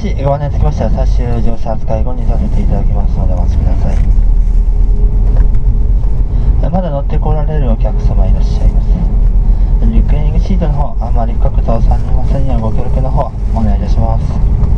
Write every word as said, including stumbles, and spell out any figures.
しご案内つきましては最終乗車扱い後にさせていただきますのでお待ちください。まだ乗ってこられるお客様いらっしゃいます。リクライニングシートの方、あまり深く倒されませんようご協力の方お願いいたします。